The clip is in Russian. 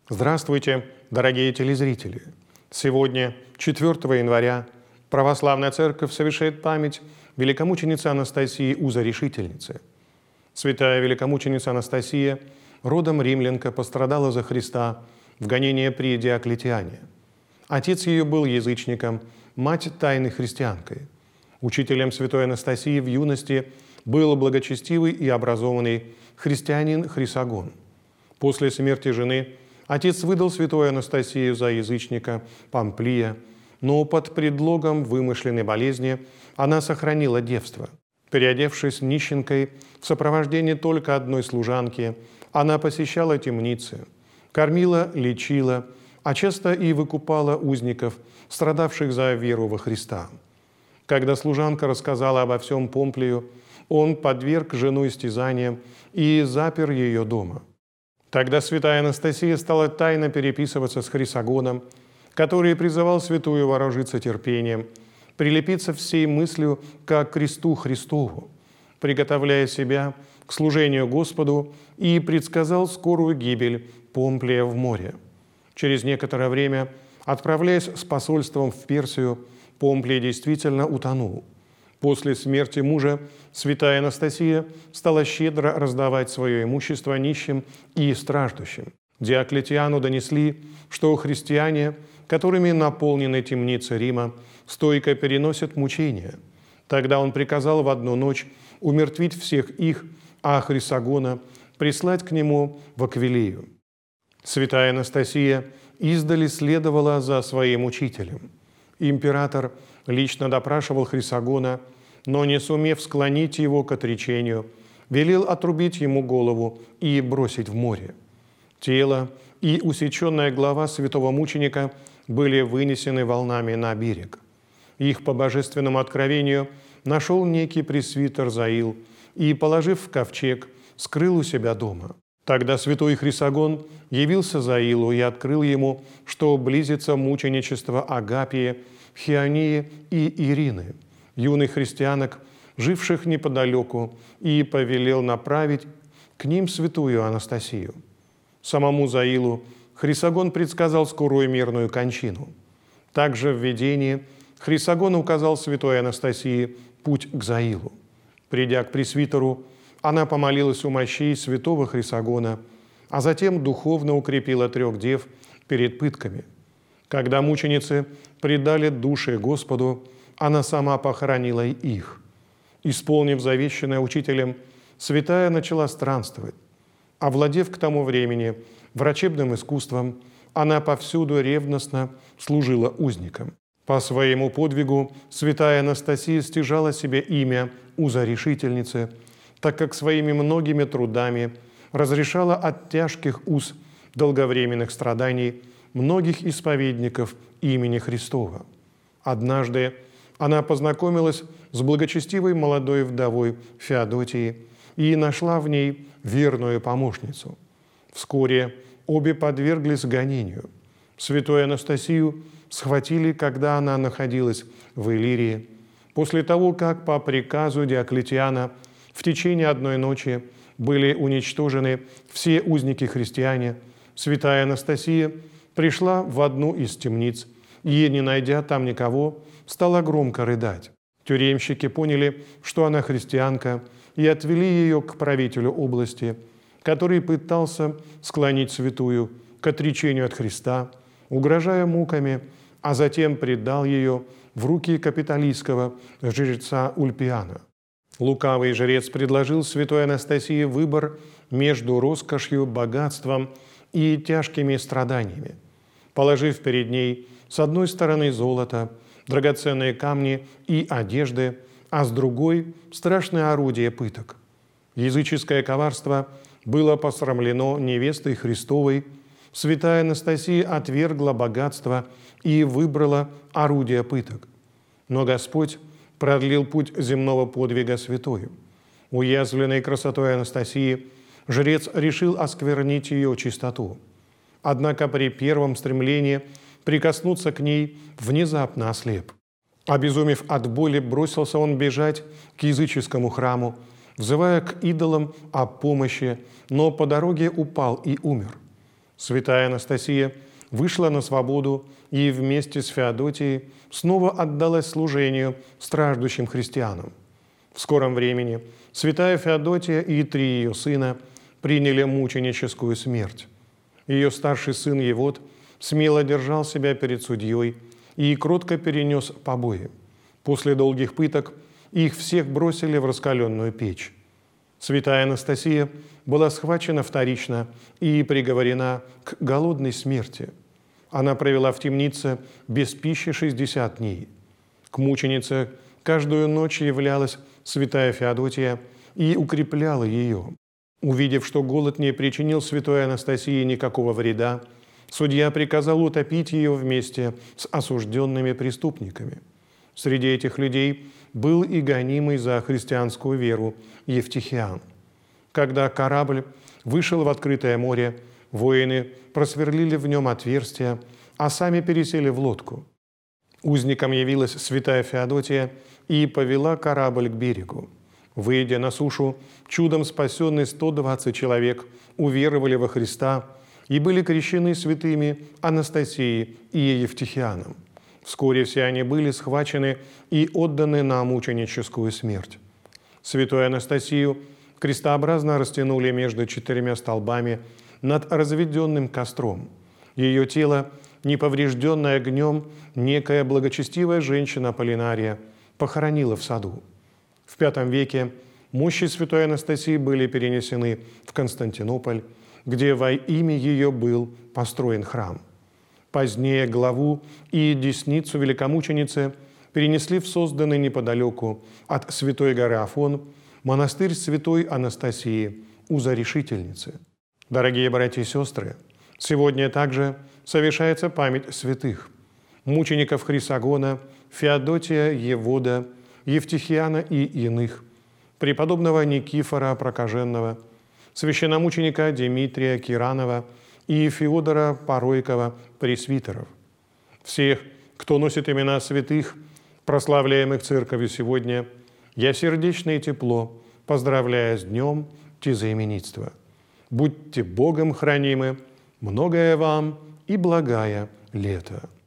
Здравствуйте, дорогие телезрители! Сегодня, 4 января, Православная Церковь совершает память великомученицы Анастасии Узорешительницы. Святая великомученица Анастасия, родом римлянка, пострадала за Христа в гонении при Диоклетиане. Отец ее был язычником, мать тайной христианкой. Учителем святой Анастасии в юности был благочестивый и образованный христианин Хрисагон. После смерти жены отец выдал святую Анастасию за язычника Памплия, но под предлогом вымышленной болезни она сохранила девство. Переодевшись нищенкой в сопровождении только одной служанки, она посещала темницы, кормила, лечила, а часто и выкупала узников, страдавших за веру во Христа. Когда служанка рассказала обо всем Помплию, он подверг жену истязаниям и запер ее дома. Тогда святая Анастасия стала тайно переписываться с Хрисагоном, который призывал святую вооружиться терпением, прилепиться всей мыслью как к кресту Христову, приготовляя себя к служению Господу, и предсказал скорую гибель Помплия в море. Через некоторое время, отправляясь с посольством в Персию, Помплий действительно утонул. После смерти мужа святая Анастасия стала щедро раздавать свое имущество нищим и страждущим. Диоклетиану донесли, что христиане, которыми наполнены темницы Рима, стойко переносят мучения. Тогда он приказал в одну ночь умертвить всех их, а Хрисагона прислать к нему в Аквилею. Святая Анастасия издали следовала за своим учителем. Император лично допрашивал Хрисагона, но, не сумев склонить его к отречению, велел отрубить ему голову и бросить в море. Тело и усеченная голова святого мученика были вынесены волнами на берег. Их по божественному откровению нашел некий пресвитер Заил и, положив в ковчег, скрыл у себя дома. Тогда святой Хрисагон явился Заилу и открыл ему, что близится мученичество Агапии, Хионии и Ирины, юных христианок, живших неподалеку, и повелел направить к ним святую Анастасию. Самому Заилу Хрисагон предсказал скорую мирную кончину. Также в видении Хрисагон указал святой Анастасии путь к Заилу. Придя к пресвитеру, она помолилась у мощей святого Хрисагона, а затем духовно укрепила 3 дев перед пытками. Когда мученицы предали души Господу, она сама похоронила их. Исполнив завещанное учителем, святая начала странствовать. Овладев к тому времени врачебным искусством, она повсюду ревностно служила узникам. По своему подвигу святая Анастасия стяжала себе имя Узорешительницы, так как своими многими трудами разрешала от тяжких уз долговременных страданий многих исповедников имени Христова. Однажды она познакомилась с благочестивой молодой вдовой Феодотией и нашла в ней верную помощницу. Вскоре обе подверглись гонению. Святую Анастасию схватили, когда она находилась в Иллирии, после того, как по приказу Диоклетиана в течение одной ночи были уничтожены все узники-христиане. Святая Анастасия пришла в одну из темниц и, не найдя там никого, стала громко рыдать. Тюремщики поняли, что она христианка, и отвели ее к правителю области, который пытался склонить святую к отречению от Христа, угрожая муками, а затем предал ее в руки капитолийского жреца Ульпиана. Лукавый жрец предложил святой Анастасии выбор между роскошью, богатством и тяжкими страданиями, положив перед ней с одной стороны золото, драгоценные камни и одежды, а с другой – страшное орудие пыток. Языческое коварство было посрамлено невестой Христовой, святая Анастасия отвергла богатство и выбрала орудие пыток. Но Господь продлил путь земного подвига святой. Уязвленной красотой Анастасии жрец решил осквернить ее чистоту. Однако при первом стремлении прикоснуться к ней внезапно ослеп. Обезумев от боли, бросился он бежать к языческому храму, взывая к идолам о помощи, но по дороге упал и умер. Святая Анастасия вышла на свободу и вместе с Феодотией снова отдалась служению страждущим христианам. В скором времени святая Феодотия и 3 ее сына приняли мученическую смерть. Ее старший сын Евод смело держал себя перед судьей и кротко перенес побои. После долгих пыток их всех бросили в раскаленную печь. Святая Анастасия была схвачена вторично и приговорена к голодной смерти. Она провела в темнице без пищи 60 дней. К мученице каждую ночь являлась святая Феодотия и укрепляла ее. Увидев, что голод не причинил святой Анастасии никакого вреда, судья приказал утопить ее вместе с осужденными преступниками. Среди этих людей был и гонимый за христианскую веру Евтихиан. Когда корабль вышел в открытое море, воины просверлили в нем отверстия, а сами пересели в лодку. Узникам явилась святая Феодотия и повела корабль к берегу. Выйдя на сушу, чудом спасенные 120 человек уверовали во Христа и были крещены святыми Анастасией и Евтихианом. Вскоре все они были схвачены и отданы на мученическую смерть. Святую Анастасию крестообразно растянули между 4 столбами над разведенным костром. Ее тело, неповрежденное огнем, некая благочестивая женщина Полинария похоронила в саду. В V веке мощи святой Анастасии были перенесены в Константинополь, где во имя ее был построен храм. Позднее главу и десницу великомученицы перенесли в созданный неподалеку от Святой горы Афон монастырь святой Анастасии Узорешительницы. Дорогие братья и сестры, сегодня также совершается память святых мучеников Хрисогона, Феодотия, Евода, Евтихиана и иных, преподобного Никифора Прокаженного, священномученика Дмитрия Киранова и Феодора Поройкова, пресвитеров. Всех, кто носит имена святых, прославляемых Церковью сегодня, я сердечно и тепло поздравляю с днем тезаименитства. Будьте Богом хранимы, многое вам и благая лето.